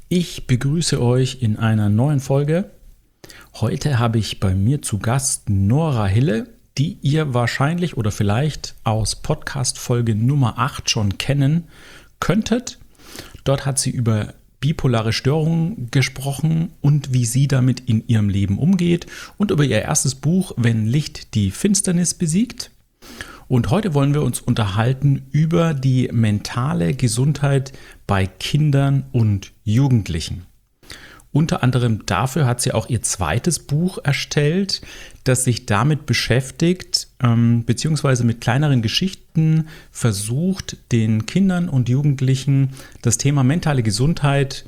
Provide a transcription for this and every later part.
Ich begrüße euch in einer neuen Folge. Heute habe ich bei mir zu Gast Nora Hille, die ihr wahrscheinlich oder vielleicht aus Podcast-Folge Nummer 8 schon kennen könntet. Dort hat sie über bipolare Störungen gesprochen und wie sie damit in ihrem Leben umgeht und über ihr erstes Buch Wenn Licht die Finsternis besiegt. Und heute wollen wir uns unterhalten über die mentale Gesundheit bei Kindern und Jugendlichen. Unter anderem dafür hat sie auch ihr zweites Buch erstellt, das sich damit beschäftigt, beziehungsweise mit kleineren Geschichten versucht, den Kindern und Jugendlichen das Thema mentale Gesundheit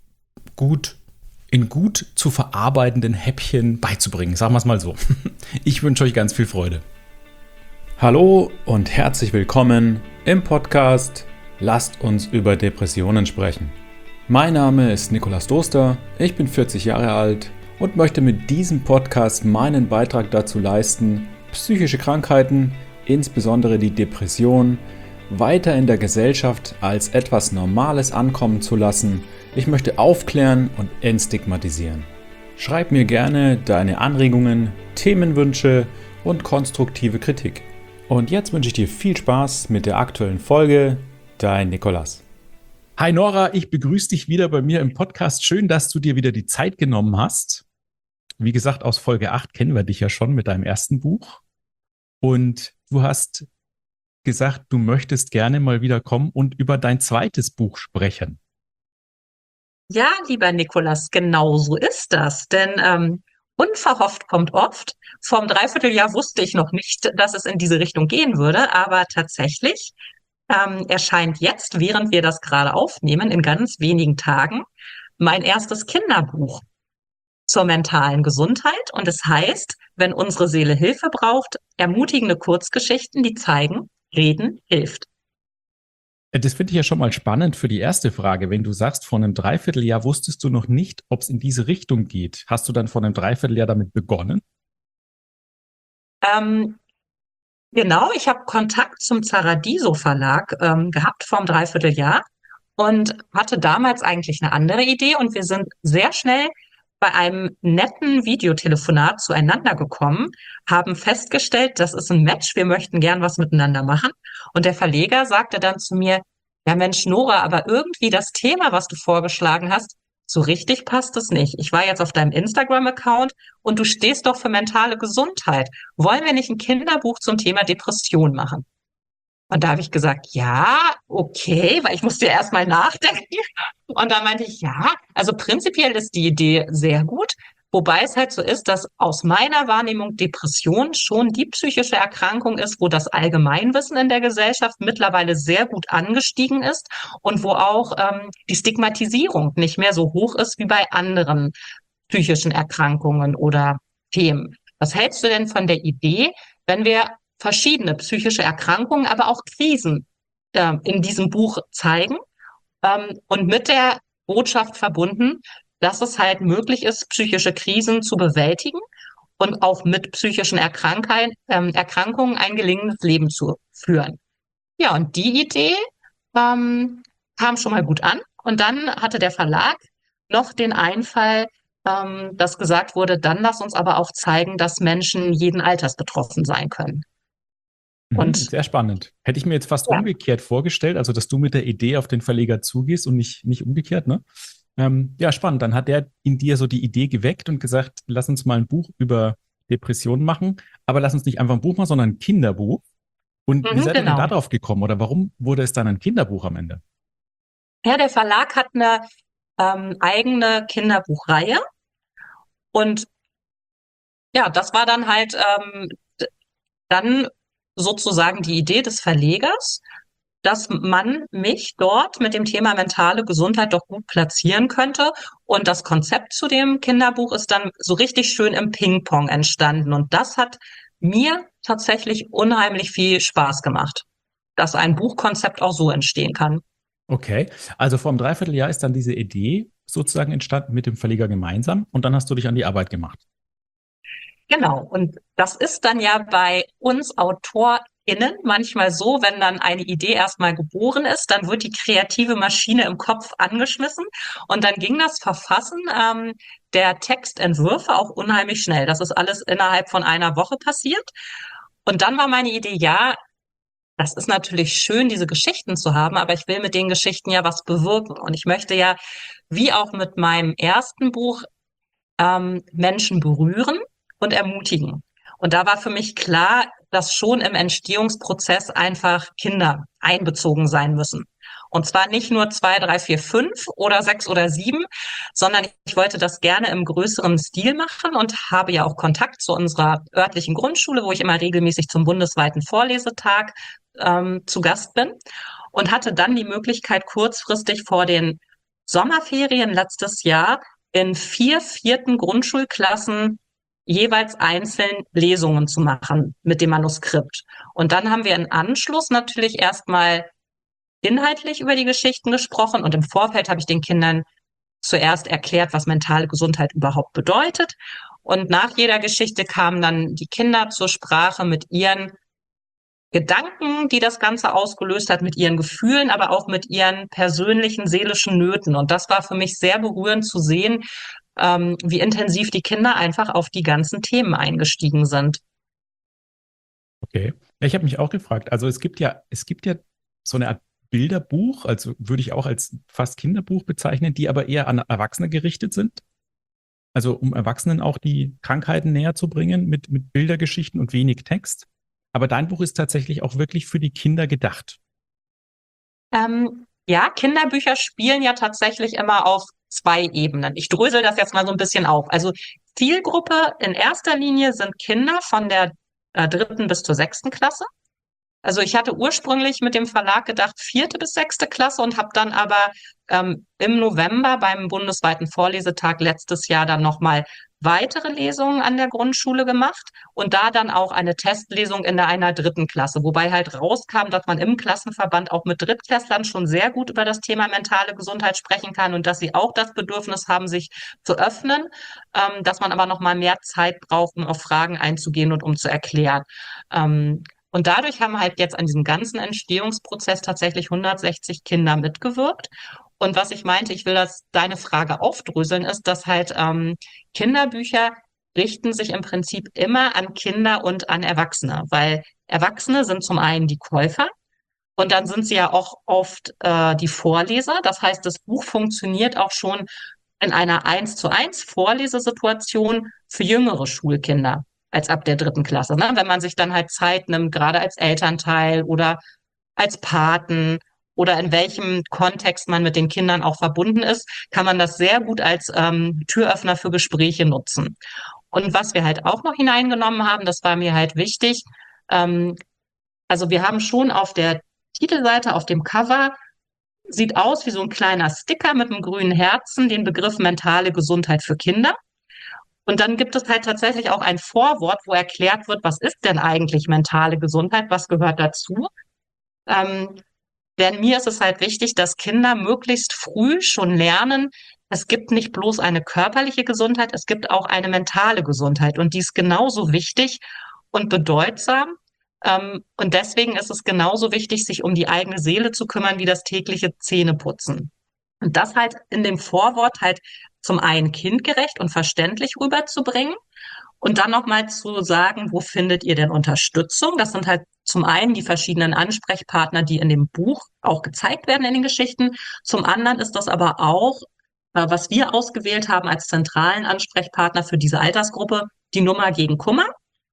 in gut zu verarbeitenden Häppchen beizubringen. Sagen wir es mal so. Ich wünsche euch ganz viel Freude. Hallo und herzlich willkommen im Podcast Lasst uns über Depressionen sprechen. Mein Name ist Nikolaus Doster, ich bin 40 Jahre alt und möchte mit diesem Podcast meinen Beitrag dazu leisten, psychische Krankheiten, insbesondere die Depression, weiter in der Gesellschaft als etwas Normales ankommen zu lassen. Ich möchte aufklären und entstigmatisieren. Schreib mir gerne deine Anregungen, Themenwünsche und konstruktive Kritik. Und jetzt wünsche ich dir viel Spaß mit der aktuellen Folge. Dein Nikolaus. Hi Nora, ich begrüße dich wieder bei mir im Podcast. Schön, dass du dir wieder die Zeit genommen hast. Wie gesagt, aus Folge 8 kennen wir dich ja schon mit deinem ersten Buch. Und du hast gesagt, du möchtest gerne mal wieder kommen und über dein zweites Buch sprechen. Ja, lieber Nikolas, genau so ist das. Denn unverhofft kommt oft. Vor einem Dreivierteljahr wusste ich noch nicht, dass es in diese Richtung gehen würde, aber tatsächlich erscheint jetzt, während wir das gerade aufnehmen, in ganz wenigen Tagen, mein erstes Kinderbuch zur mentalen Gesundheit. Und es heißt, wenn unsere Seele Hilfe braucht, ermutigende Kurzgeschichten, die zeigen, Reden hilft. Das finde ich ja schon mal spannend für die erste Frage. Wenn du sagst, vor einem Dreivierteljahr wusstest du noch nicht, ob es in diese Richtung geht. Hast du dann vor einem Dreivierteljahr damit begonnen? Ähm, genau, ich habe Kontakt zum Zaradiso Verlag gehabt vor einem Dreivierteljahr und hatte damals eigentlich eine andere Idee und wir sind sehr schnell bei einem netten Videotelefonat zueinander gekommen, haben festgestellt, das ist ein Match, wir möchten gern was miteinander machen. Und der Verleger sagte dann zu mir, ja Mensch, Nora, aber irgendwie das Thema, was du vorgeschlagen hast, so richtig passt es nicht. Ich war jetzt auf deinem Instagram-Account und du stehst doch für mentale Gesundheit. Wollen wir nicht ein Kinderbuch zum Thema Depression machen? Und da habe ich gesagt, ja, okay, weil ich musste ja erstmal nachdenken. Und dann meinte ich, ja, also prinzipiell ist die Idee sehr gut, wobei es halt so ist, dass aus meiner Wahrnehmung Depression schon die psychische Erkrankung ist, wo das Allgemeinwissen in der Gesellschaft mittlerweile sehr gut angestiegen ist und wo auch die Stigmatisierung nicht mehr so hoch ist wie bei anderen psychischen Erkrankungen oder Themen. Was hältst du denn von der Idee, wenn wir verschiedene psychische Erkrankungen, aber auch Krisen in diesem Buch zeigen und mit der Botschaft verbunden, dass es halt möglich ist, psychische Krisen zu bewältigen und auch mit psychischen Erkrankungen ein gelingendes Leben zu führen. Ja, und die Idee kam schon mal gut an. Und dann hatte der Verlag noch den Einfall, dass gesagt wurde, dann lass uns aber auch zeigen, dass Menschen jeden Alters betroffen sein können. Und Sehr spannend. Hätte ich mir jetzt fast ja, umgekehrt vorgestellt, also dass du mit der Idee auf den Verleger zugehst und nicht umgekehrt, ne? Ja, spannend. Dann hat der in dir so die Idee geweckt und gesagt, lass uns mal ein Buch über Depressionen machen, aber lass uns nicht einfach ein Buch machen, sondern ein Kinderbuch. Und wie seid ihr denn da genau. drauf gekommen oder warum wurde es dann ein Kinderbuch am Ende? Ja, der Verlag hat eine eigene Kinderbuchreihe und ja, das war dann halt dann sozusagen die Idee des Verlegers, dass man mich dort mit dem Thema mentale Gesundheit doch gut platzieren könnte. Und das Konzept zu dem Kinderbuch ist dann so richtig schön im Ping-Pong entstanden. Und das hat mir tatsächlich unheimlich viel Spaß gemacht, dass ein Buchkonzept auch so entstehen kann. Okay, also vor einem Dreivierteljahr ist dann diese Idee sozusagen entstanden mit dem Verleger gemeinsam und dann hast du dich an die Arbeit gemacht. Genau. Und das ist dann ja bei uns AutorInnen innen manchmal so, wenn dann eine Idee erstmal geboren ist, dann wird die kreative Maschine im Kopf angeschmissen und dann ging das Verfassen der Textentwürfe auch unheimlich schnell. Das ist alles innerhalb von einer Woche passiert. Und dann war meine Idee, ja, das ist natürlich schön, diese Geschichten zu haben, aber ich will mit den Geschichten ja was bewirken. Und ich möchte ja, wie auch mit meinem ersten Buch, Menschen berühren und ermutigen. Und da war für mich klar, dass schon im Entstehungsprozess einfach Kinder einbezogen sein müssen. Und zwar nicht nur 2, 3, 4, 5 oder 6 oder 7, sondern ich wollte das gerne im größeren Stil machen und habe ja auch Kontakt zu unserer örtlichen Grundschule, wo ich immer regelmäßig zum bundesweiten Vorlesetag zu Gast bin und hatte dann die Möglichkeit, kurzfristig vor den Sommerferien letztes Jahr in 4 vierten Grundschulklassen jeweils einzeln Lesungen zu machen mit dem Manuskript. Und dann haben wir im Anschluss natürlich erstmal inhaltlich über die Geschichten gesprochen und im Vorfeld habe ich den Kindern zuerst erklärt, was mentale Gesundheit überhaupt bedeutet. Und nach jeder Geschichte kamen dann die Kinder zur Sprache mit ihren Gedanken, die das Ganze ausgelöst hat, mit ihren Gefühlen, aber auch mit ihren persönlichen seelischen Nöten. Und das war für mich sehr berührend zu sehen, wie intensiv die Kinder einfach auf die ganzen Themen eingestiegen sind. Okay. Ja, ich habe mich auch gefragt, also es gibt ja so eine Art Bilderbuch, also würde ich auch als fast Kinderbuch bezeichnen, die aber eher an Erwachsene gerichtet sind. Also um Erwachsenen auch die Krankheiten näher zu bringen mit Bildergeschichten und wenig Text. Aber dein Buch ist tatsächlich auch wirklich für die Kinder gedacht. Ja, Kinderbücher spielen ja tatsächlich immer auf zwei Ebenen. Ich drösel das jetzt mal so ein bisschen auf. Also Zielgruppe in erster Linie sind Kinder von der dritten bis zur sechsten Klasse. Also ich hatte ursprünglich mit dem Verlag gedacht, vierte bis sechste Klasse und habe dann aber im November beim bundesweiten Vorlesetag letztes Jahr dann nochmal weitere Lesungen an der Grundschule gemacht und da dann auch eine Testlesung in einer dritten Klasse, wobei halt rauskam, dass man im Klassenverband auch mit Drittklässlern schon sehr gut über das Thema mentale Gesundheit sprechen kann und dass sie auch das Bedürfnis haben, sich zu öffnen, dass man aber nochmal mehr Zeit braucht, um auf Fragen einzugehen und um zu erklären. Und dadurch haben halt jetzt an diesem ganzen Entstehungsprozess tatsächlich 160 Kinder mitgewirkt. Und was ich meinte, ich will das deine Frage aufdröseln, ist, dass halt Kinderbücher richten sich im Prinzip immer an Kinder und an Erwachsene, weil Erwachsene sind zum einen die Käufer und dann sind sie ja auch oft die Vorleser. Das heißt, das Buch funktioniert auch schon in einer 1:1 Vorlesesituation für jüngere Schulkinder als ab der dritten Klasse. Ne? Wenn man sich dann halt Zeit nimmt, gerade als Elternteil oder als Paten oder in welchem Kontext man mit den Kindern auch verbunden ist, kann man das sehr gut als Türöffner für Gespräche nutzen. Und was wir halt auch noch hineingenommen haben, das war mir halt wichtig, ähm, also wir haben schon auf der Titelseite, auf dem Cover, sieht aus wie so ein kleiner Sticker mit einem grünen Herzen, den Begriff mentale Gesundheit für Kinder. Und dann gibt es halt tatsächlich auch ein Vorwort, wo erklärt wird, was ist denn eigentlich mentale Gesundheit, was gehört dazu. Ähm, denn mir ist es halt wichtig, dass Kinder möglichst früh schon lernen, es gibt nicht bloß eine körperliche Gesundheit, es gibt auch eine mentale Gesundheit. Und die ist genauso wichtig und bedeutsam. Und deswegen ist es genauso wichtig, sich um die eigene Seele zu kümmern, wie das tägliche Zähneputzen. Und das halt in dem Vorwort halt zum einen kindgerecht und verständlich rüberzubringen und dann nochmal zu sagen, wo findet ihr denn Unterstützung? Das sind halt zum einen die verschiedenen Ansprechpartner, die in dem Buch auch gezeigt werden in den Geschichten. Zum anderen ist das aber auch, was wir ausgewählt haben als zentralen Ansprechpartner für diese Altersgruppe, die Nummer gegen Kummer,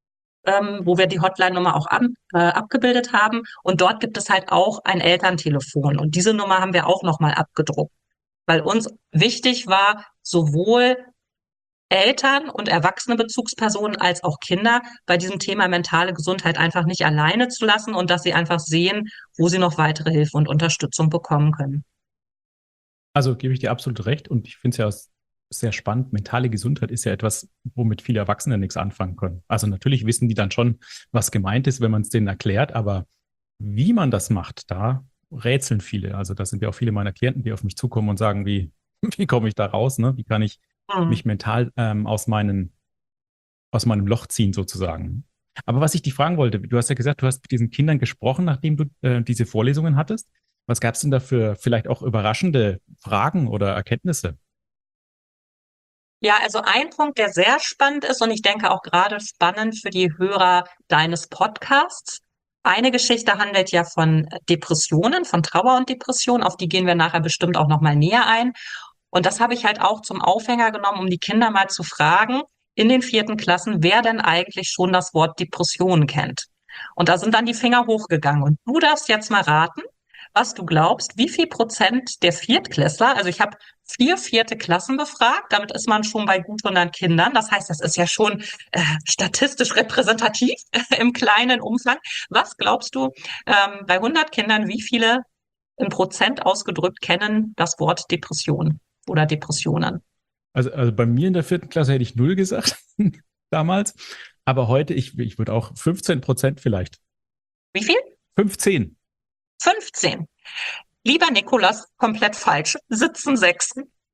wo wir die Hotline-Nummer auch abgebildet haben. Und dort gibt es halt auch ein Elterntelefon. Und diese Nummer haben wir auch nochmal abgedruckt, weil uns wichtig war, sowohl Eltern und erwachsene Bezugspersonen als auch Kinder bei diesem Thema mentale Gesundheit einfach nicht alleine zu lassen und dass sie einfach sehen, wo sie noch weitere Hilfe und Unterstützung bekommen können. Also gebe ich dir absolut recht und ich finde es ja sehr spannend. Mentale Gesundheit ist ja etwas, womit viele Erwachsene nichts anfangen können. Also natürlich wissen die dann schon, was gemeint ist, wenn man es denen erklärt, aber wie man das macht, da rätseln viele. Also da sind ja auch viele meiner Klienten, die auf mich zukommen und sagen, wie komme ich da raus, ne? Wie kann ich Hm. mich mental aus meinem Loch ziehen sozusagen? Aber was ich dich fragen wollte, du hast ja gesagt, du hast mit diesen Kindern gesprochen, nachdem du diese Vorlesungen hattest. Was gab es denn da für vielleicht auch überraschende Fragen oder Erkenntnisse? Ja, also ein Punkt, der sehr spannend ist und ich denke auch gerade spannend für die Hörer deines Podcasts. Eine Geschichte handelt ja von Depressionen, von Trauer und Depression, auf die gehen wir nachher bestimmt auch nochmal näher ein. Und das habe ich halt auch zum Aufhänger genommen, um die Kinder mal zu fragen, in den 4. Klassen, wer denn eigentlich schon das Wort Depression kennt. Und da sind dann die Finger hochgegangen. Und du darfst jetzt mal raten, was du glaubst, wie viel Prozent der Viertklässler, also ich habe 4. Klassen befragt, damit ist man schon bei gut 100 Kindern. Das heißt, das ist ja schon statistisch repräsentativ im kleinen Umfang. Was glaubst du, bei 100 Kindern, wie viele in Prozent ausgedrückt kennen das Wort Depression oder Depressionen? Also bei mir in der 4. Klasse hätte ich 0 gesagt, damals. Aber heute, ich würde auch 15% vielleicht. Wie viel? 15. 15. Lieber Nikolas, komplett falsch. Sitzen 6.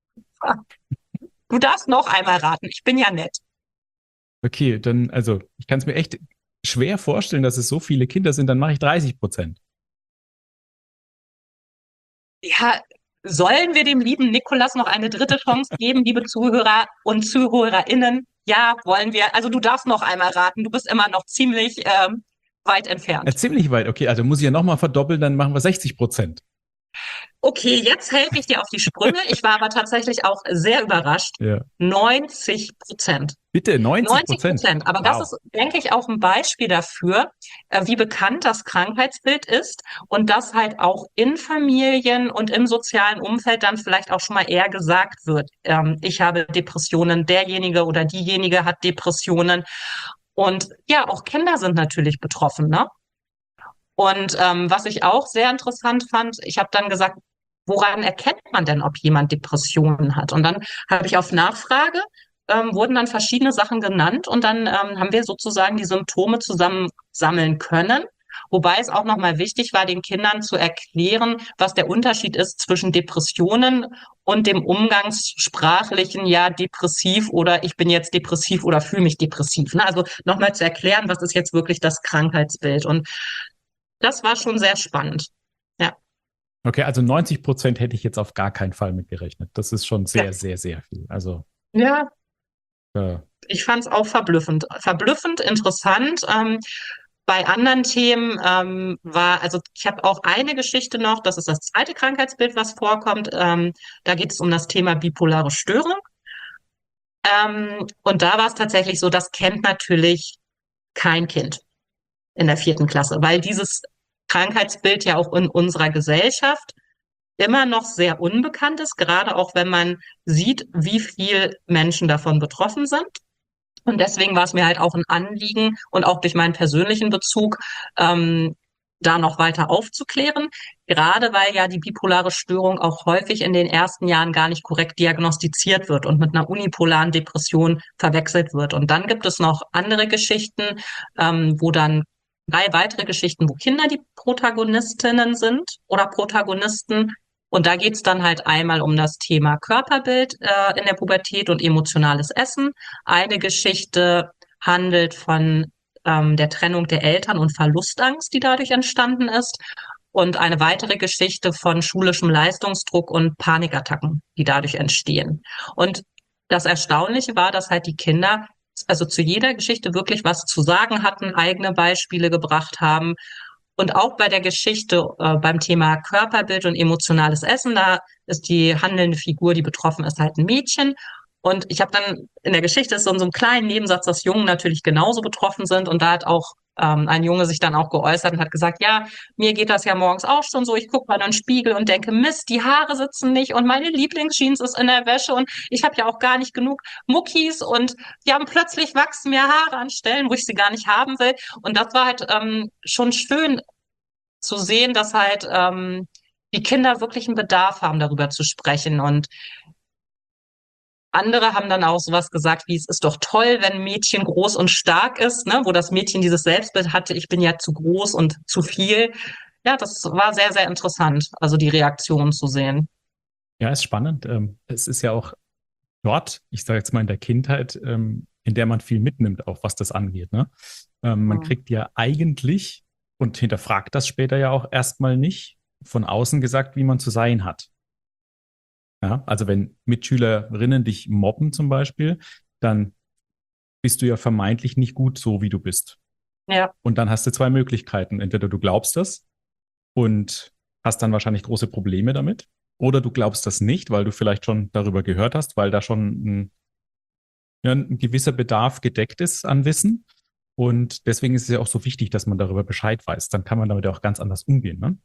Du darfst noch einmal raten. Ich bin ja nett. Okay, dann, also ich kann es mir echt schwer vorstellen, dass es so viele Kinder sind, dann mache ich 30%. Ja, sollen wir dem lieben Nikolas noch eine dritte Chance geben, liebe Zuhörer und ZuhörerInnen? Ja, wollen wir. Also du darfst noch einmal raten. Du bist immer noch ziemlich weit entfernt. Ziemlich weit, okay, also muss ich ja nochmal verdoppeln, dann machen wir 60%. Okay, jetzt helfe ich dir auf die Sprünge. Ich war aber tatsächlich auch sehr überrascht. Ja. 90%. Bitte, 90 90 Prozent. Prozent. Aber das Wow. ist, denke ich, auch ein Beispiel dafür, wie bekannt das Krankheitsbild ist und dass halt auch in Familien und im sozialen Umfeld dann vielleicht auch schon mal eher gesagt wird, ich habe Depressionen, derjenige oder diejenige hat Depressionen. Und ja, auch Kinder sind natürlich betroffen, ne? Und was ich auch sehr interessant fand, ich habe dann gesagt, woran erkennt man denn, ob jemand Depressionen hat? Und dann habe ich auf Nachfrage, wurden dann verschiedene Sachen genannt und dann haben wir sozusagen die Symptome zusammen sammeln können. Wobei es auch nochmal wichtig war, den Kindern zu erklären, was der Unterschied ist zwischen Depressionen und dem umgangssprachlichen, ja, depressiv oder ich bin jetzt depressiv oder fühle mich depressiv. Ne? Also nochmal zu erklären, was ist jetzt wirklich das Krankheitsbild. Und das war schon sehr spannend. Ja, Okay, also 90% hätte ich jetzt auf gar keinen Fall mitgerechnet. Das ist schon ja, sehr, sehr, sehr viel. Also, ja. äh, Ich fand es auch verblüffend. Verblüffend, interessant. Bei anderen Themen also ich habe auch eine Geschichte noch, das ist das zweite Krankheitsbild, was vorkommt. Da geht es um das Thema bipolare Störung. Und da war es tatsächlich so, das kennt natürlich kein Kind in der 4. Klasse, weil dieses Krankheitsbild ja auch in unserer Gesellschaft immer noch sehr unbekannt ist, gerade auch wenn man sieht, wie viel Menschen davon betroffen sind. Und deswegen war es mir halt auch ein Anliegen und auch durch meinen persönlichen Bezug, da noch weiter aufzuklären. Gerade weil ja die bipolare Störung auch häufig in den ersten Jahren gar nicht korrekt diagnostiziert wird und mit einer unipolaren Depression verwechselt wird. Und dann gibt es noch andere Geschichten, wo dann 3 weitere Geschichten, wo Kinder die Protagonistinnen sind oder Protagonisten. Und da geht's dann halt einmal um das Thema Körperbild in der Pubertät und emotionales Essen. Eine Geschichte handelt von der Trennung der Eltern und Verlustangst, die dadurch entstanden ist. Und eine weitere Geschichte von schulischem Leistungsdruck und Panikattacken, die dadurch entstehen. Und das Erstaunliche war, dass halt die Kinder also zu jeder Geschichte wirklich was zu sagen hatten, eigene Beispiele gebracht haben. Und auch bei der Geschichte beim Thema Körperbild und emotionales Essen, da ist die handelnde Figur, die betroffen ist, halt ein Mädchen. Und ich habe dann in der Geschichte ist so in so einem kleinen Nebensatz, dass Jungen natürlich genauso betroffen sind. Und da hat auch ein Junge sich dann auch geäußert und hat gesagt, ja, mir geht das ja morgens auch schon so. Ich gucke mal in den Spiegel und denke, Mist, die Haare sitzen nicht und meine Lieblingsjeans ist in der Wäsche und ich habe ja auch gar nicht genug Muckis und ja, und plötzlich wachsen mir Haare an Stellen, wo ich sie gar nicht haben will. Und das war halt schon schön zu sehen, dass halt die Kinder wirklich einen Bedarf haben, darüber zu sprechen. Und andere haben dann auch sowas gesagt, wie es ist doch toll, wenn ein Mädchen groß und stark ist, ne? Wo das Mädchen dieses Selbstbild hatte, ich bin ja zu groß und zu viel. Ja, das war sehr, sehr interessant, also die Reaktion zu sehen. ja, ist spannend. Es ist ja auch dort, ich sage jetzt mal in der Kindheit, in der man viel mitnimmt, auch was das angeht. Ne? Man Hm. kriegt ja eigentlich und hinterfragt das später ja auch erstmal nicht von außen gesagt, wie man zu sein hat. Ja, also wenn Mitschülerinnen dich mobben zum Beispiel, dann bist du ja vermeintlich nicht gut so, wie du bist. Ja. Und dann hast du zwei Möglichkeiten. Entweder du glaubst das und hast dann wahrscheinlich große Probleme damit, oder du glaubst das nicht, weil du vielleicht schon darüber gehört hast, weil da schon ein gewisser Bedarf gedeckt ist an Wissen. Und deswegen ist es ja auch so wichtig, dass man darüber Bescheid weiß. Dann kann man damit ja auch ganz anders umgehen. Ne?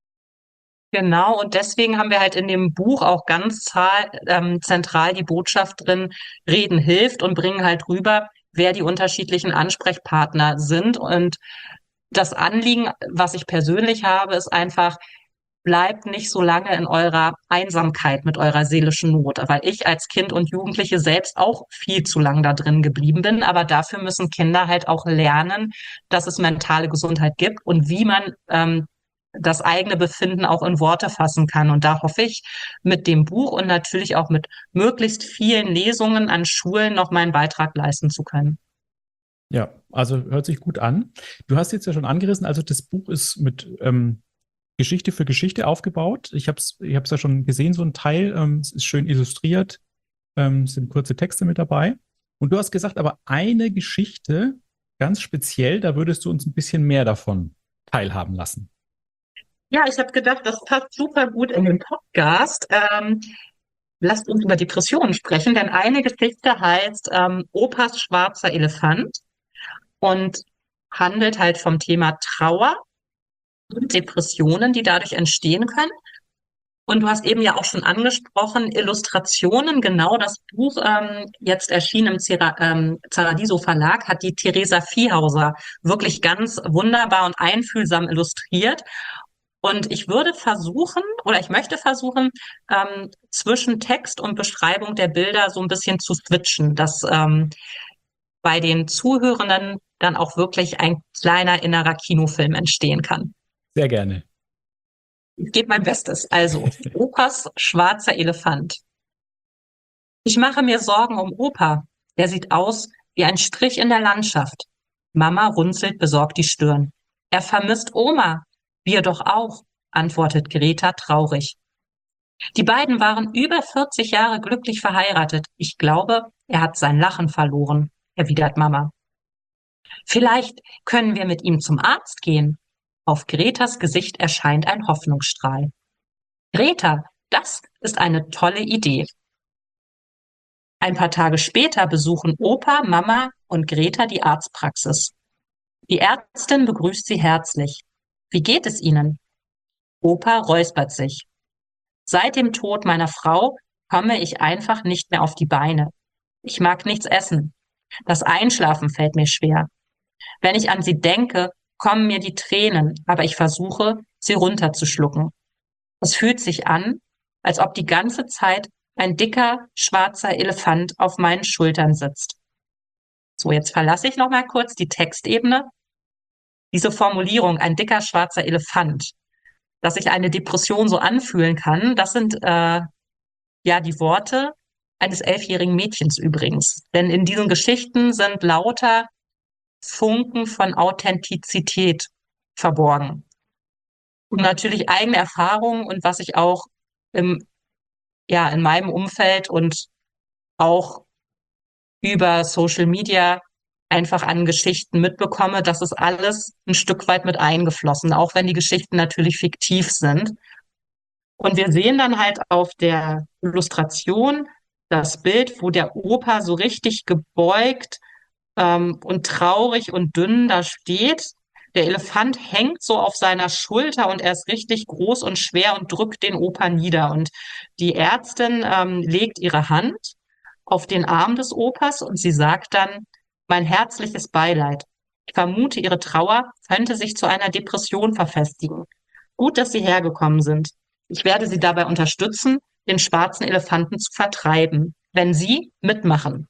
Genau, und deswegen haben wir halt in dem Buch auch zentral die Botschaft drin, Reden hilft und bringen halt rüber, wer die unterschiedlichen Ansprechpartner sind. Und das Anliegen, was ich persönlich habe, ist einfach, bleibt nicht so lange in eurer Einsamkeit mit eurer seelischen Not, weil ich als Kind und Jugendliche selbst auch viel zu lang da drin geblieben bin. Aber dafür müssen Kinder halt auch lernen, dass es mentale Gesundheit gibt und wie man das eigene Befinden auch in Worte fassen kann. Und da hoffe ich, mit dem Buch und natürlich auch mit möglichst vielen Lesungen an Schulen noch meinen Beitrag leisten zu können. Ja, also hört sich gut an. Du hast jetzt ja schon angerissen, also das Buch ist mit Geschichte für Geschichte aufgebaut. Ich hab's ja schon gesehen, so ein Teil. Es ist schön illustriert, es sind kurze Texte mit dabei. Und du hast gesagt, aber eine Geschichte ganz speziell, da würdest du uns ein bisschen mehr davon teilhaben lassen. Ja, ich habe gedacht, das passt super gut in den Podcast. Lasst uns über Depressionen sprechen, denn eine Geschichte heißt Opas schwarzer Elefant und handelt halt vom Thema Trauer und Depressionen, die dadurch entstehen können. Und du hast eben ja auch schon angesprochen, Illustrationen, genau das Buch, jetzt erschienen im Zaradiso Verlag, hat die Theresa Viehhauser wirklich ganz wunderbar und einfühlsam illustriert. Und ich würde versuchen, oder ich möchte versuchen, zwischen Text und Beschreibung der Bilder so ein bisschen zu switchen, dass bei den Zuhörenden dann auch wirklich ein kleiner innerer Kinofilm entstehen kann. Sehr gerne. Ich gebe mein Bestes. Also, Opas schwarzer Elefant. Ich mache mir Sorgen um Opa. Der sieht aus wie ein Strich in der Landschaft. Mama runzelt besorgt die Stirn. Er vermisst Oma. Wir doch auch, antwortet Greta traurig. Die beiden waren über 40 Jahre glücklich verheiratet. Ich glaube, er hat sein Lachen verloren, erwidert Mama. Vielleicht können wir mit ihm zum Arzt gehen. Auf Gretas Gesicht erscheint ein Hoffnungsstrahl. Greta, das ist eine tolle Idee. Ein paar Tage später besuchen Opa, Mama und Greta die Arztpraxis. Die Ärztin begrüßt sie herzlich. Wie geht es Ihnen? Opa räuspert sich. Seit dem Tod meiner Frau komme ich einfach nicht mehr auf die Beine. Ich mag nichts essen. Das Einschlafen fällt mir schwer. Wenn ich an sie denke, kommen mir die Tränen, aber ich versuche, sie runterzuschlucken. Es fühlt sich an, als ob die ganze Zeit ein dicker, schwarzer Elefant auf meinen Schultern sitzt. So, jetzt verlasse ich noch mal kurz die Textebene. Diese Formulierung, ein dicker, schwarzer Elefant, dass sich eine Depression so anfühlen kann, das sind ja die Worte eines 11-jährigen Mädchens übrigens. Denn in diesen Geschichten sind lauter Funken von Authentizität verborgen. Und natürlich eigene Erfahrungen und was ich auch im, ja, in meinem Umfeld und auch über Social Media einfach an Geschichten mitbekomme, das ist alles ein Stück weit mit eingeflossen, auch wenn die Geschichten natürlich fiktiv sind. Und wir sehen dann halt auf der Illustration das Bild, wo der Opa so richtig gebeugt und traurig und dünn da steht. Der Elefant hängt so auf seiner Schulter und er ist richtig groß und schwer und drückt den Opa nieder. Und die Ärztin legt ihre Hand auf den Arm des Opas und sie sagt dann, mein herzliches Beileid. Ich vermute, Ihre Trauer könnte sich zu einer Depression verfestigen. Gut, dass Sie hergekommen sind. Ich werde Sie dabei unterstützen, den schwarzen Elefanten zu vertreiben, wenn Sie mitmachen.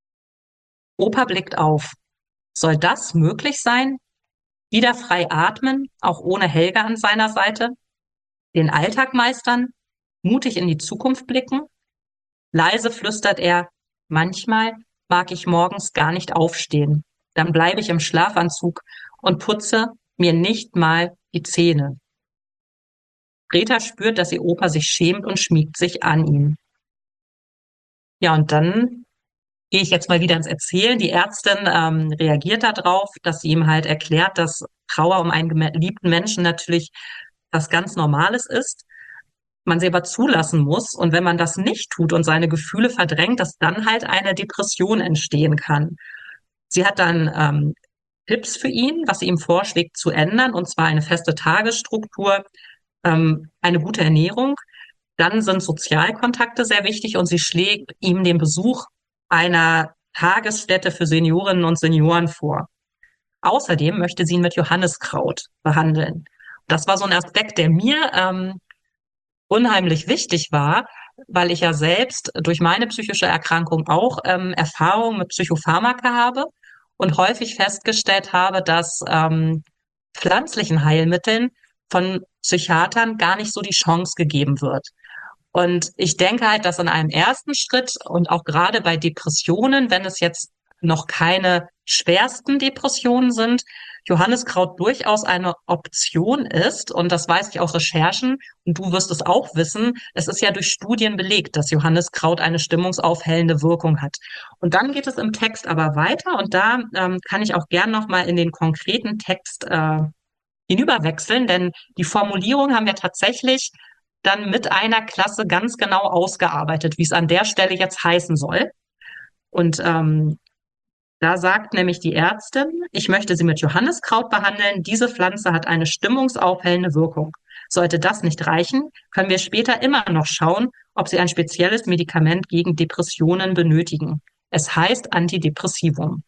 Opa blickt auf. Soll das möglich sein? Wieder frei atmen, auch ohne Helga an seiner Seite? Den Alltag meistern? Mutig in die Zukunft blicken? Leise flüstert er, manchmal mag ich morgens gar nicht aufstehen. dann bleibe ich im Schlafanzug und putze mir nicht mal die Zähne. Greta spürt, dass ihr Opa sich schämt und schmiegt sich an ihn. Ja, und dann gehe ich jetzt mal wieder ins Erzählen. Die Ärztin reagiert darauf, dass sie ihm halt erklärt, dass Trauer um einen geliebten Menschen natürlich was ganz Normales ist, man sie aber zulassen muss. Und wenn man das nicht tut und seine Gefühle verdrängt, dass dann halt eine Depression entstehen kann. Sie hat dann Tipps für ihn, was sie ihm vorschlägt zu ändern, und zwar eine feste Tagesstruktur, eine gute Ernährung. Dann sind Sozialkontakte sehr wichtig und sie schlägt ihm den Besuch einer Tagesstätte für Seniorinnen und Senioren vor. Außerdem möchte sie ihn mit Johanniskraut behandeln. Das war so ein Aspekt, der mir unheimlich wichtig war, weil ich ja selbst durch meine psychische Erkrankung auch Erfahrung mit Psychopharmaka habe und häufig festgestellt habe, dass pflanzlichen Heilmitteln von Psychiatern gar nicht so die Chance gegeben wird. Und ich denke halt, dass in einem ersten Schritt und auch gerade bei Depressionen, wenn es jetzt noch keine schwersten Depressionen sind, Johanniskraut durchaus eine Option ist. Und das weiß ich aus Recherchen. Und du wirst es auch wissen. Es ist ja durch Studien belegt, dass Johanniskraut eine stimmungsaufhellende Wirkung hat. Und dann geht es im Text aber weiter. Und da kann ich auch gern nochmal in den konkreten Text hinüberwechseln, denn die Formulierung haben wir tatsächlich dann mit einer Klasse ganz genau ausgearbeitet, wie es an der Stelle jetzt heißen soll. Und da sagt nämlich die Ärztin, ich möchte Sie mit Johanniskraut behandeln. Diese Pflanze hat eine stimmungsaufhellende Wirkung. Sollte das nicht reichen, können wir später immer noch schauen, ob Sie ein spezielles Medikament gegen Depressionen benötigen. Es heißt Antidepressivum.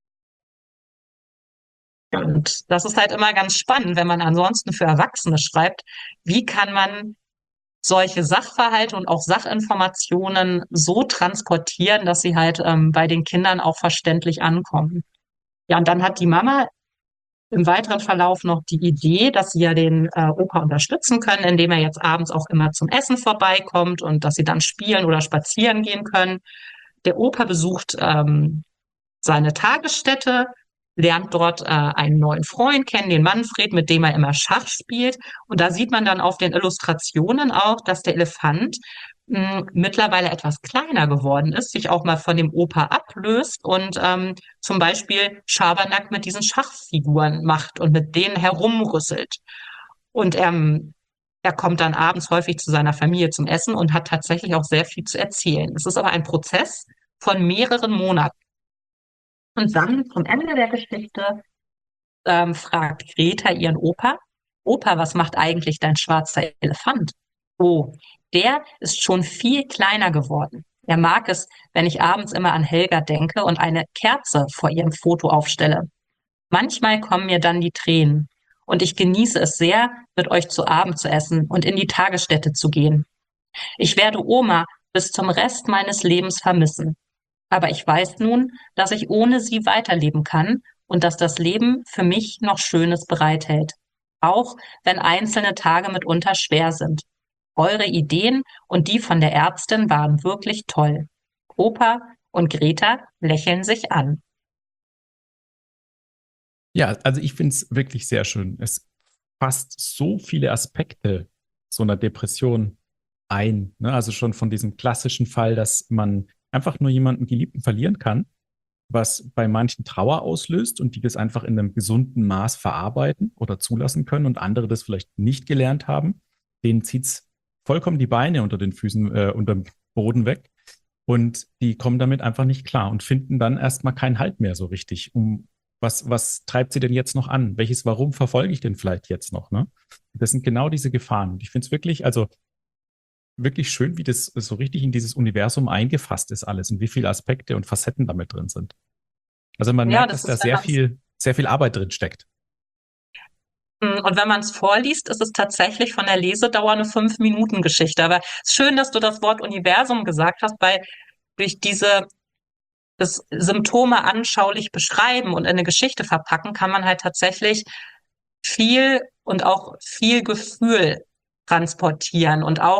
Und das ist halt immer ganz spannend, wenn man ansonsten für Erwachsene schreibt, wie kann man solche Sachverhalte und auch Sachinformationen so transportieren, dass sie halt bei den Kindern auch verständlich ankommen. Ja, und dann hat die Mama im weiteren Verlauf noch die Idee, dass sie ja den Opa unterstützen können, indem er jetzt abends auch immer zum Essen vorbeikommt und dass sie dann spielen oder spazieren gehen können. Der Opa besucht seine Tagesstätte, lernt dort einen neuen Freund kennen, den Manfred, mit dem er immer Schach spielt. Und da sieht man dann auf den Illustrationen auch, dass der Elefant mittlerweile etwas kleiner geworden ist, sich auch mal von dem Opa ablöst und zum Beispiel Schabernack mit diesen Schachfiguren macht und mit denen herumrüsselt. Und er kommt dann abends häufig zu seiner Familie zum Essen und hat tatsächlich auch sehr viel zu erzählen. Es ist aber ein Prozess von mehreren Monaten. Und dann zum Ende der Geschichte fragt Greta ihren Opa, Opa, was macht eigentlich dein schwarzer Elefant? Oh, der ist schon viel kleiner geworden. Er mag es, wenn ich abends immer an Helga denke und eine Kerze vor ihrem Foto aufstelle. Manchmal kommen mir dann die Tränen. Und ich genieße es sehr, mit euch zu Abend zu essen und in die Tagesstätte zu gehen. Ich werde Oma bis zum Rest meines Lebens vermissen. Aber ich weiß nun, dass ich ohne sie weiterleben kann und dass das Leben für mich noch Schönes bereithält. Auch wenn einzelne Tage mitunter schwer sind. Eure Ideen und die von der Ärztin waren wirklich toll. Opa und Greta lächeln sich an. Ja, also ich finde es wirklich sehr schön. Es fasst so viele Aspekte so einer Depression ein. Ne? Also schon von diesem klassischen Fall, dass man einfach nur jemanden Geliebten verlieren kann, was bei manchen Trauer auslöst und die das einfach in einem gesunden Maß verarbeiten oder zulassen können und andere das vielleicht nicht gelernt haben. Denen zieht's vollkommen die Beine unter den Füßen, unter dem Boden weg. Und die kommen damit einfach nicht klar und finden dann erstmal keinen Halt mehr so richtig. Was treibt sie denn jetzt noch an? Welches Warum verfolge ich denn vielleicht jetzt noch? Ne? Das sind genau diese Gefahren. Und ich finde es wirklich, also wirklich schön, wie das so richtig in dieses Universum eingefasst ist alles und wie viele Aspekte und Facetten damit drin sind. Also man Ja, merkt, das dass da ist, wenn man sehr viel Arbeit drin steckt. Und wenn man es vorliest, ist es tatsächlich von der Lesedauer eine 5-Minuten-Geschichte. Aber es ist schön, dass du das Wort Universum gesagt hast, weil durch das Symptome anschaulich beschreiben und in eine Geschichte verpacken, kann man halt tatsächlich viel und auch viel Gefühl transportieren und auch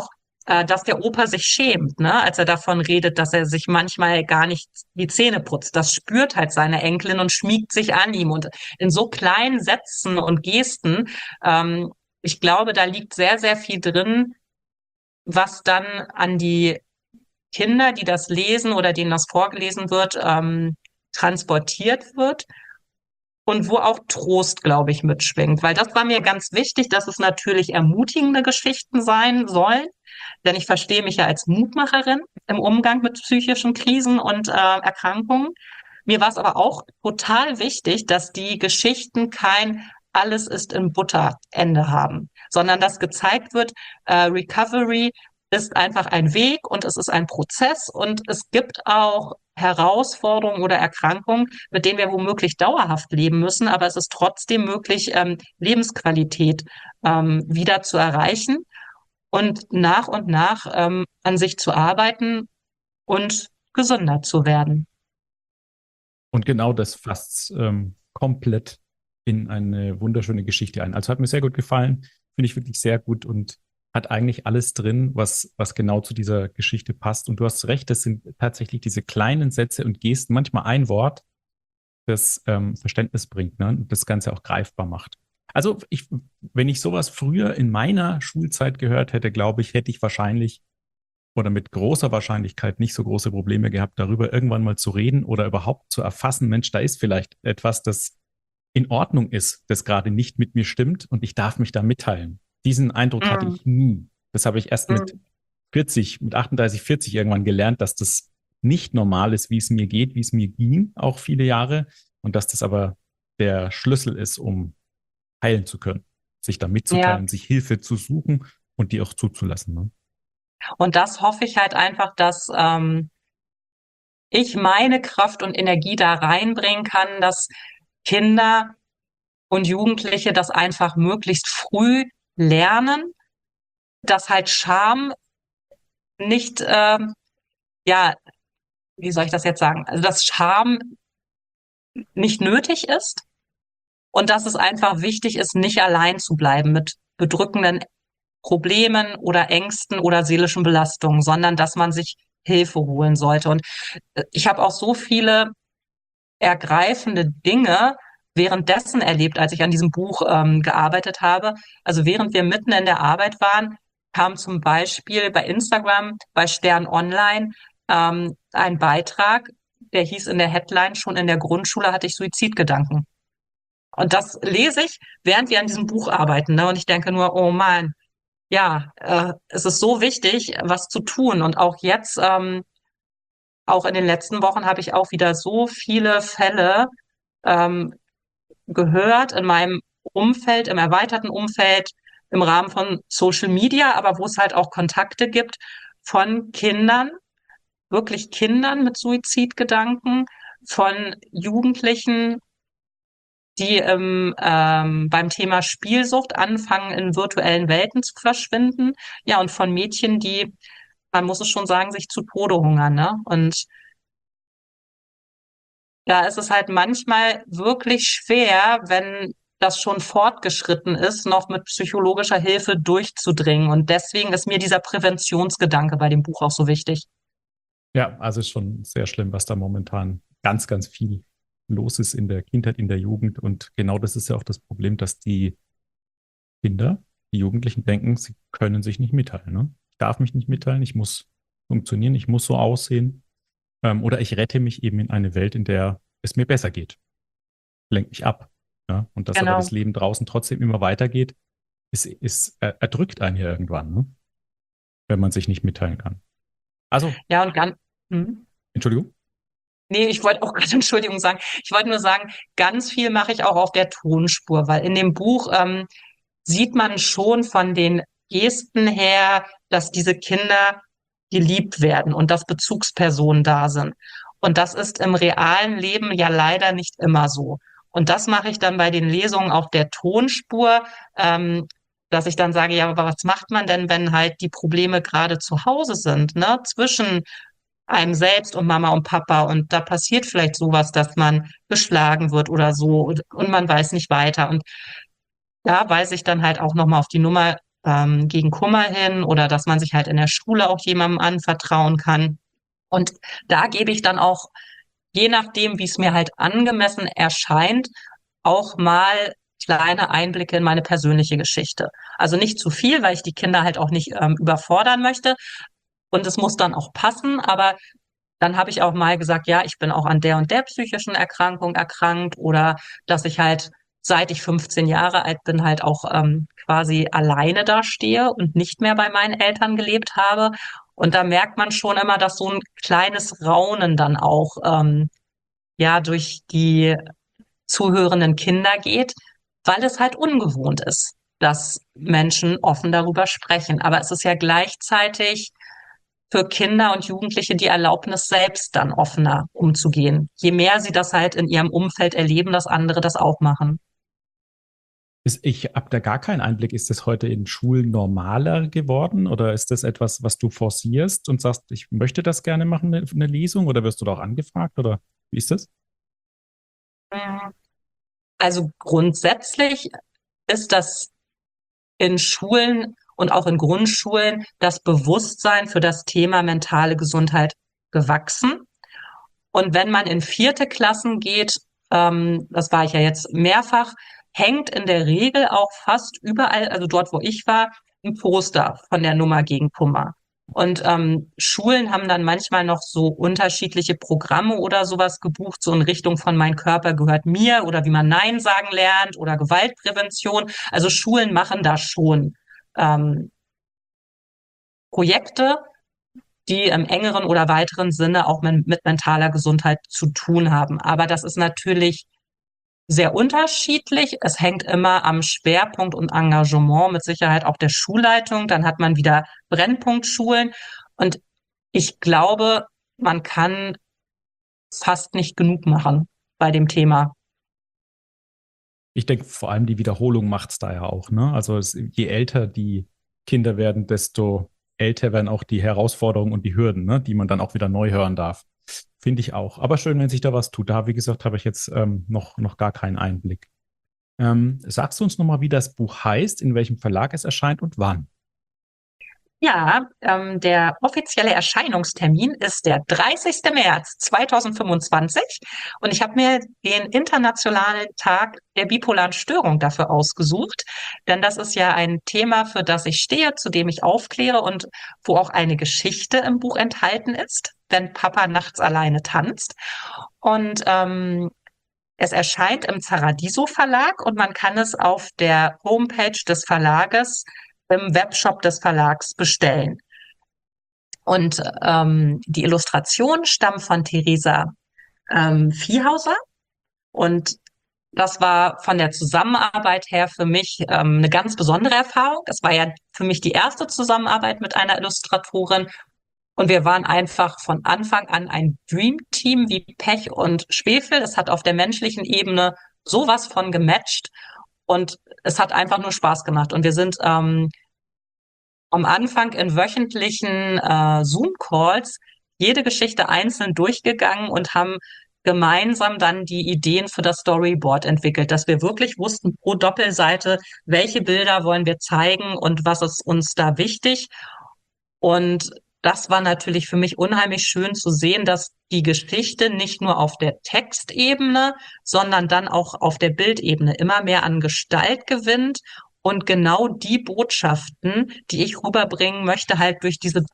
dass der Opa sich schämt, ne, als er davon redet, dass er sich manchmal gar nicht die Zähne putzt. Das spürt halt seine Enkelin und schmiegt sich an ihm. Und in so kleinen Sätzen und Gesten, ich glaube, da liegt sehr, sehr viel drin, was dann an die Kinder, die das lesen oder denen das vorgelesen wird, transportiert wird. Und wo auch Trost, glaube ich, mitschwingt. Weil das war mir ganz wichtig, dass es natürlich ermutigende Geschichten sein sollen. Denn ich verstehe mich ja als Mutmacherin im Umgang mit psychischen Krisen und Erkrankungen. Mir war es aber auch total wichtig, dass die Geschichten kein alles ist in Butter Ende haben, sondern dass gezeigt wird, Recovery ist einfach ein Weg und es ist ein Prozess und es gibt auch Herausforderungen oder Erkrankungen, mit denen wir womöglich dauerhaft leben müssen, aber es ist trotzdem möglich, Lebensqualität wieder zu erreichen und nach an sich zu arbeiten und gesünder zu werden. Und genau das fasst komplett in eine wunderschöne Geschichte ein. Also hat mir sehr gut gefallen, finde ich wirklich sehr gut und hat eigentlich alles drin, was genau zu dieser Geschichte passt. Und du hast recht, das sind tatsächlich diese kleinen Sätze und Gesten, manchmal ein Wort, das Verständnis bringt, ne? Und das Ganze auch greifbar macht. Also wenn ich sowas früher in meiner Schulzeit gehört hätte, glaube ich, hätte ich wahrscheinlich oder mit großer Wahrscheinlichkeit nicht so große Probleme gehabt, darüber irgendwann mal zu reden oder überhaupt zu erfassen, Mensch, da ist vielleicht etwas, das in Ordnung ist, das gerade nicht mit mir stimmt und ich darf mich da mitteilen. Diesen Eindruck hatte Mm, ich nie. Das habe ich erst mit mm. 40, mit 38, 40 irgendwann gelernt, dass das nicht normal ist, wie es mir geht, wie es mir ging, auch viele Jahre. Und dass das aber der Schlüssel ist, um heilen zu können, sich da Ja, mitzuteilen, sich Hilfe zu suchen und die auch zuzulassen. Ne? und das hoffe ich halt einfach, dass ich meine Kraft und Energie da reinbringen kann, dass Kinder und Jugendliche das einfach möglichst früh lernen, dass halt Scham nicht, ja, wie soll ich das jetzt sagen? Also, dass Scham nicht nötig ist und dass es einfach wichtig ist, nicht allein zu bleiben mit bedrückenden Problemen oder Ängsten oder seelischen Belastungen, sondern dass man sich Hilfe holen sollte. Und ich habe auch so viele ergreifende Dinge währenddessen erlebt, als ich an diesem Buch gearbeitet habe. Also während wir mitten in der Arbeit waren, kam zum Beispiel bei Instagram, bei Stern Online ein Beitrag, der hieß in der Headline, schon in der Grundschule hatte ich Suizidgedanken. Und das lese ich, während wir an diesem Buch arbeiten. Ne? Und ich denke nur, oh Mann, ja, es ist so wichtig, was zu tun. Und auch jetzt, auch in den letzten Wochen habe ich auch wieder so viele Fälle ähm, gehört in meinem Umfeld, im erweiterten Umfeld, im Rahmen von Social Media, aber wo es halt auch Kontakte gibt von Kindern, wirklich Kindern mit Suizidgedanken, von Jugendlichen, die beim Thema Spielsucht anfangen, in virtuellen Welten zu verschwinden. Ja, und von Mädchen, die, man muss es schon sagen, sich zu Tode hungern, ne? Und da ist es halt manchmal wirklich schwer, wenn das schon fortgeschritten ist, noch mit psychologischer Hilfe durchzudringen. Und deswegen ist mir dieser Präventionsgedanke bei dem Buch auch so wichtig. Ja, also ist schon sehr schlimm, was da momentan ganz, ganz viel los ist in der Kindheit, in der Jugend. Und genau das ist ja auch das Problem, dass die Kinder, die Jugendlichen denken, sie können sich nicht mitteilen. Ne? Ich darf mich nicht mitteilen, ich muss funktionieren, ich muss so aussehen. Oder ich rette mich eben in eine Welt, in der es mir besser geht. Lenkt mich ab. Ja? Und dass aber das Genau. Leben draußen trotzdem immer weitergeht, erdrückt einen ja irgendwann, ne? Wenn man sich nicht mitteilen kann. Also, Ja, und ganz, hm? Entschuldigung. Nee, ich wollte auch gerade Entschuldigung sagen. Ich wollte nur sagen, ganz viel mache ich auch auf der Tonspur, weil in dem Buch sieht man schon von den Gesten her, dass diese Kinder geliebt werden und dass Bezugspersonen da sind. Und das ist im realen Leben ja leider nicht immer so. Und das mache ich dann bei den Lesungen auf der Tonspur, dass ich dann sage, ja, aber was macht man denn, wenn halt die Probleme gerade zu Hause sind, ne, zwischen einem selbst und Mama und Papa und da passiert vielleicht sowas, dass man geschlagen wird oder so und man weiß nicht weiter. Und da weise ich dann halt auch nochmal auf die Nummer gegen Kummer hin oder dass man sich halt in der Schule auch jemandem anvertrauen kann. Und da gebe ich dann auch, je nachdem, wie es mir halt angemessen erscheint, auch mal kleine Einblicke in meine persönliche Geschichte. Also nicht zu viel, weil ich die Kinder halt auch nicht überfordern möchte. Und es muss dann auch passen, aber dann habe ich auch mal gesagt, ja, ich bin auch an der und der psychischen Erkrankung erkrankt oder dass ich halt, seit ich 15 Jahre alt bin, halt auch quasi alleine dastehe und nicht mehr bei meinen Eltern gelebt habe. Und da merkt man schon immer, dass so ein kleines Raunen dann auch ja durch die zuhörenden Kinder geht, weil es halt ungewohnt ist, dass Menschen offen darüber sprechen. Aber es ist ja gleichzeitig für Kinder und Jugendliche die Erlaubnis, selbst dann offener umzugehen. Je mehr sie das halt in ihrem Umfeld erleben, dass andere das auch machen. Ich habe da gar keinen Einblick. Ist das heute in Schulen normaler geworden oder ist das etwas, was du forcierst und sagst, ich möchte das gerne machen, eine Lesung, oder wirst du da auch angefragt oder wie ist das? Also grundsätzlich ist das in Schulen und auch in Grundschulen das Bewusstsein für das Thema mentale Gesundheit gewachsen. Und wenn man in vierte Klassen geht, das war ich ja jetzt mehrfach, hängt in der Regel auch fast überall, also dort, wo ich war, ein Poster von der Nummer gegen Kummer. Und Schulen haben dann manchmal noch so unterschiedliche Programme oder sowas gebucht, so in Richtung von Mein Körper gehört mir oder wie man Nein sagen lernt oder Gewaltprävention. Also Schulen machen da schon ähm, Projekte, die im engeren oder weiteren Sinne auch mit mentaler Gesundheit zu tun haben. Aber das ist natürlich sehr unterschiedlich. Es hängt immer am Schwerpunkt und Engagement mit Sicherheit auch der Schulleitung. Dann hat man wieder Brennpunktschulen. Und ich glaube, man kann fast nicht genug machen bei dem Thema. Ich denke, vor allem die Wiederholung macht es da ja auch, ne? Also je älter die Kinder werden, desto älter werden auch die Herausforderungen und die Hürden, ne? Die man dann auch wieder neu hören darf. Finde ich auch. Aber schön, wenn sich da was tut. Da, wie gesagt, habe ich jetzt noch gar keinen Einblick. Sagst du uns nochmal, wie das Buch heißt, in welchem Verlag es erscheint und wann? Ja, der offizielle Erscheinungstermin ist der 30. März 2025 und ich habe mir den Internationalen Tag der bipolaren Störung dafür ausgesucht, denn das ist ja ein Thema, für das ich stehe, zu dem ich aufkläre und wo auch eine Geschichte im Buch enthalten ist, wenn Papa nachts alleine tanzt. Und es erscheint im Zaradiso Verlag und man kann es auf der Homepage des Verlages im Webshop des Verlags bestellen. Und die Illustration stammt von Theresa Viehhauser und das war von der Zusammenarbeit her für mich eine ganz besondere Erfahrung. Es war ja für mich die erste Zusammenarbeit mit einer Illustratorin und wir waren einfach von Anfang an ein Dream-Team wie Pech und Schwefel. Es hat auf der menschlichen Ebene sowas von gematcht und es hat einfach nur Spaß gemacht. Und wir sind am Anfang in wöchentlichen Zoom-Calls jede Geschichte einzeln durchgegangen und haben gemeinsam dann die Ideen für das Storyboard entwickelt, dass wir wirklich wussten pro Doppelseite, welche Bilder wollen wir zeigen und was ist uns da wichtig. Und das war natürlich für mich unheimlich schön zu sehen, dass die Geschichte nicht nur auf der Textebene, sondern dann auch auf der Bildebene immer mehr an Gestalt gewinnt und genau die Botschaften, die ich rüberbringen möchte, halt durch diese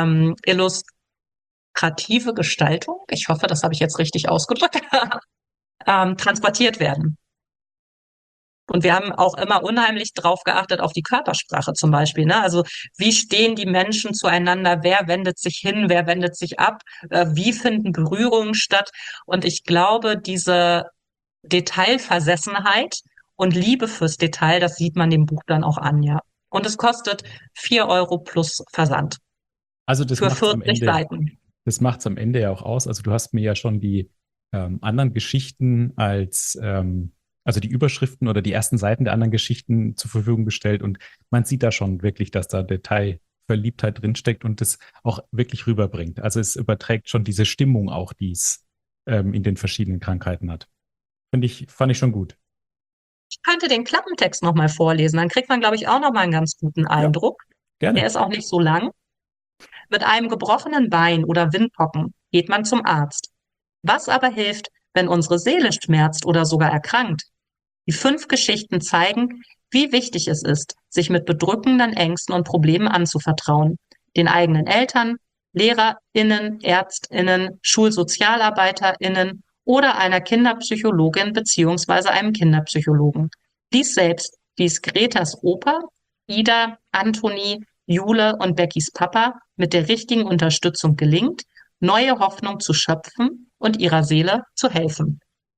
illustrative Gestaltung, ich hoffe, das habe ich jetzt richtig ausgedrückt, transportiert werden. Und wir haben auch immer unheimlich drauf geachtet, auf die Körpersprache zum Beispiel. Ne? Also wie stehen die Menschen zueinander? Wer wendet sich hin? Wer wendet sich ab? Wie finden Berührungen statt? Und ich glaube, diese Detailversessenheit und Liebe fürs Detail, das sieht man dem Buch dann auch an, ja. Und es kostet 4 € plus Versand Also für 40 Seiten. das macht's am Ende ja auch aus. Also du hast mir ja schon die anderen Geschichten also die Überschriften oder die ersten Seiten der anderen Geschichten zur Verfügung gestellt und man sieht da schon wirklich, dass da Detailverliebtheit drinsteckt und das auch wirklich rüberbringt. Also es überträgt schon diese Stimmung auch, die es in den verschiedenen Krankheiten hat. Fand ich schon gut. Ich könnte den Klappentext nochmal vorlesen, dann kriegt man, glaube ich, auch nochmal einen ganz guten Ja, Eindruck. Der gerne. ist auch nicht so lang. Mit einem gebrochenen Bein oder Windpocken geht man zum Arzt. Was aber hilft, wenn unsere Seele schmerzt oder sogar erkrankt? Die 5 Geschichten zeigen, wie wichtig es ist, sich mit bedrückenden Ängsten und Problemen anzuvertrauen. Den eigenen Eltern, LehrerInnen, ÄrztInnen, SchulsozialarbeiterInnen oder einer Kinderpsychologin beziehungsweise einem Kinderpsychologen. Lies selbst, wie es Gretas Opa, Ida, Anthony, Jule und Beckys Papa mit der richtigen Unterstützung gelingt, neue Hoffnung zu schöpfen und ihrer Seele zu helfen.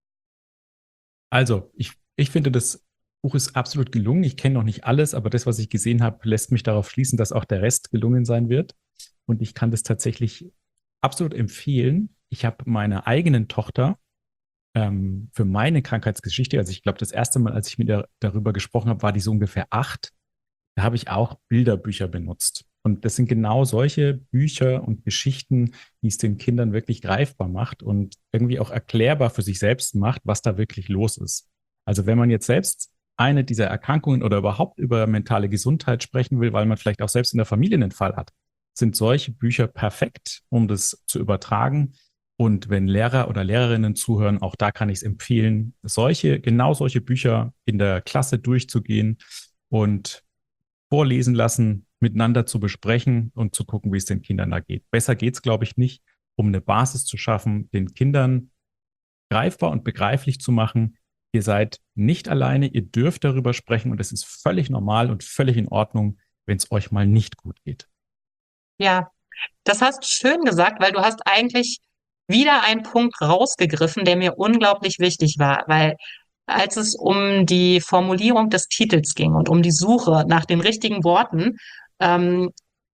Also, ich finde, das Buch ist absolut gelungen. Ich kenne noch nicht alles, aber das, was ich gesehen habe, lässt mich darauf schließen, dass auch der Rest gelungen sein wird. Und ich kann das tatsächlich absolut empfehlen. Ich habe meiner eigenen Tochter für meine Krankheitsgeschichte, also ich glaube, das erste Mal, als ich mit ihr darüber gesprochen habe, war die so ungefähr 8. Da habe ich auch Bilderbücher benutzt. Und das sind genau solche Bücher und Geschichten, die es den Kindern wirklich greifbar macht und irgendwie auch erklärbar für sich selbst macht, was da wirklich los ist. Also wenn man jetzt selbst eine dieser Erkrankungen oder überhaupt über mentale Gesundheit sprechen will, weil man vielleicht auch selbst in der Familie einen Fall hat, sind solche Bücher perfekt, um das zu übertragen. Und wenn Lehrer oder Lehrerinnen zuhören, auch da kann ich es empfehlen, genau solche Bücher in der Klasse durchzugehen und vorlesen lassen, miteinander zu besprechen und zu gucken, wie es den Kindern da geht. Besser geht's, glaube ich, nicht, um eine Basis zu schaffen, den Kindern greifbar und begreiflich zu machen. Ihr seid nicht alleine, ihr dürft darüber sprechen und es ist völlig normal und völlig in Ordnung, wenn es euch mal nicht gut geht. Ja, das hast du schön gesagt, weil du hast eigentlich wieder einen Punkt rausgegriffen, der mir unglaublich wichtig war, weil als es um die Formulierung des Titels ging und um die Suche nach den richtigen Worten, ähm,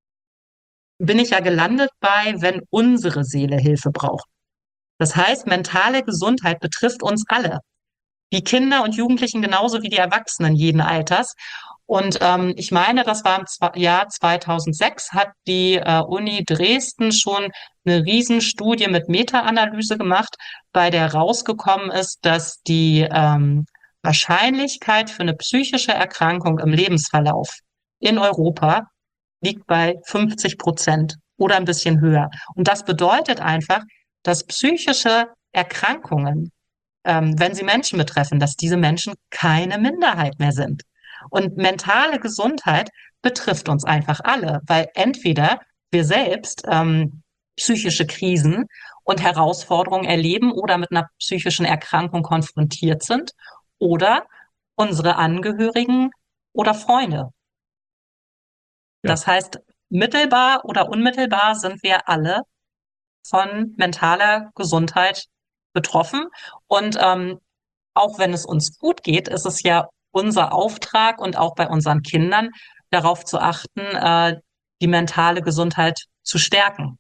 bin ich ja gelandet bei, wenn unsere Seele Hilfe braucht. Das heißt, mentale Gesundheit betrifft uns alle, die Kinder und Jugendlichen genauso wie die Erwachsenen jeden Alters. Und ich meine, das war Jahr 2006, hat die Uni Dresden schon eine Riesenstudie mit Meta-Analyse gemacht, bei der rausgekommen ist, dass die Wahrscheinlichkeit für eine psychische Erkrankung im Lebensverlauf in Europa liegt bei 50% oder ein bisschen höher. Und das bedeutet einfach, dass psychische Erkrankungen, wenn sie Menschen betreffen, dass diese Menschen keine Minderheit mehr sind. Und mentale Gesundheit betrifft uns einfach alle, weil entweder wir selbst psychische Krisen und Herausforderungen erleben oder mit einer psychischen Erkrankung konfrontiert sind oder unsere Angehörigen oder Freunde. Ja, Das heißt, mittelbar oder unmittelbar sind wir alle von mentaler Gesundheit betroffen. Und auch wenn es uns gut geht, ist es ja unser Auftrag und auch bei unseren Kindern darauf zu achten, die mentale Gesundheit zu stärken.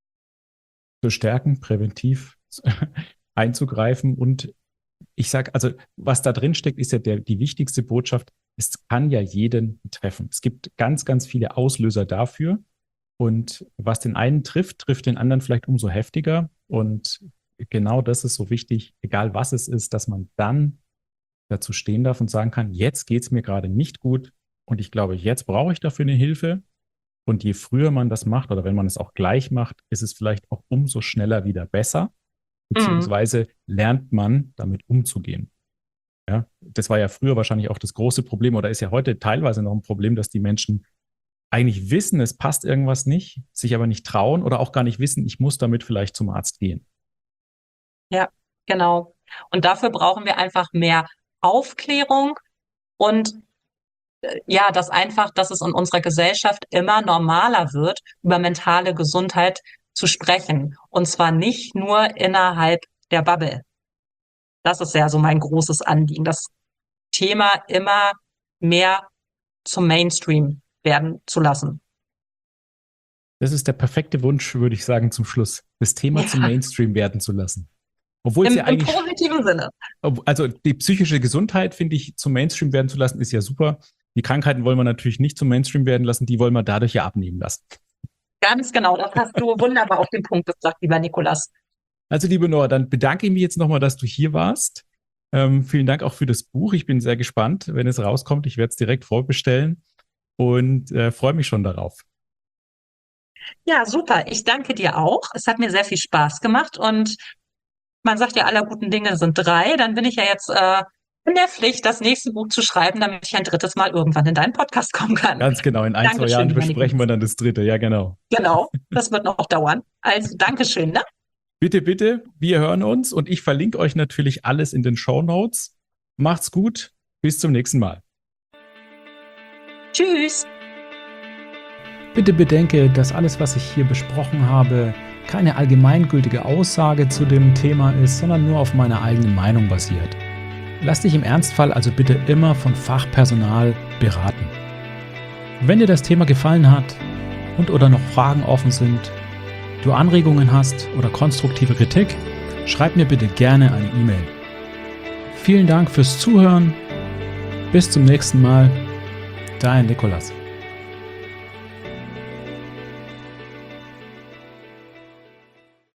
zu stärken, präventiv einzugreifen. Und ich sage, also was da drin steckt, ist ja die wichtigste Botschaft. Es kann ja jeden treffen. Es gibt ganz, ganz viele Auslöser dafür. Und was den einen trifft, trifft den anderen vielleicht umso heftiger. Und genau das ist so wichtig, egal was es ist, dass man dann dazu stehen darf und sagen kann, jetzt geht's mir gerade nicht gut und ich glaube, jetzt brauche ich dafür eine Hilfe. Und je früher man das macht oder wenn man es auch gleich macht, ist es vielleicht auch umso schneller wieder besser, Mhm. beziehungsweise lernt man damit umzugehen. Ja, das war ja früher wahrscheinlich auch das große Problem oder ist ja heute teilweise noch ein Problem, dass die Menschen eigentlich wissen, es passt irgendwas nicht, sich aber nicht trauen oder auch gar nicht wissen, ich muss damit vielleicht zum Arzt gehen. Ja, genau. Und dafür brauchen wir einfach mehr Aufklärung und ja, dass es in unserer Gesellschaft immer normaler wird, über mentale Gesundheit zu sprechen. Und zwar nicht nur innerhalb der Bubble. Das ist ja so mein großes Anliegen, das Thema immer mehr zum Mainstream werden zu lassen. Das ist der perfekte Wunsch, würde ich sagen, zum Schluss, das Thema zum Ja, Mainstream werden zu lassen. Obwohl es ja im eigentlich, positiven Sinne. also die psychische Gesundheit, finde ich, zum Mainstream werden zu lassen, ist ja super. Die Krankheiten wollen wir natürlich nicht zum Mainstream werden lassen, die wollen wir dadurch ja abnehmen lassen. Ganz genau, das hast du wunderbar auf den Punkt gebracht, lieber Nikolas. Also, liebe Nora, dann bedanke ich mich jetzt nochmal, dass du hier warst. Vielen Dank auch für das Buch. Ich bin sehr gespannt, wenn es rauskommt. Ich werde es direkt vorbestellen und freue mich schon darauf. Ja, super. Ich danke dir auch. Es hat mir sehr viel Spaß gemacht und man sagt ja, aller guten Dinge sind drei. Dann bin ich ja jetzt in der Pflicht, das nächste Buch zu schreiben, damit ich ein drittes Mal irgendwann in deinen Podcast kommen kann. Ganz genau, in 1, 2 Jahren Dankeschön, besprechen Henning. wir dann das dritte. Ja, genau. Genau, das wird noch dauern. Also, Dankeschön, ne? Bitte, bitte, wir hören uns und ich verlinke euch natürlich alles in den Shownotes. Macht's gut, bis zum nächsten Mal. Tschüss. Bitte bedenke, dass alles, was ich hier besprochen habe, keine allgemeingültige Aussage zu dem Thema ist, sondern nur auf meiner eigenen Meinung basiert. Lass dich im Ernstfall also bitte immer von Fachpersonal beraten. Wenn dir das Thema gefallen hat und oder noch Fragen offen sind, du Anregungen hast oder konstruktive Kritik, schreib mir bitte gerne eine E-Mail. Vielen Dank fürs Zuhören. Bis zum nächsten Mal. Dein Nikolas.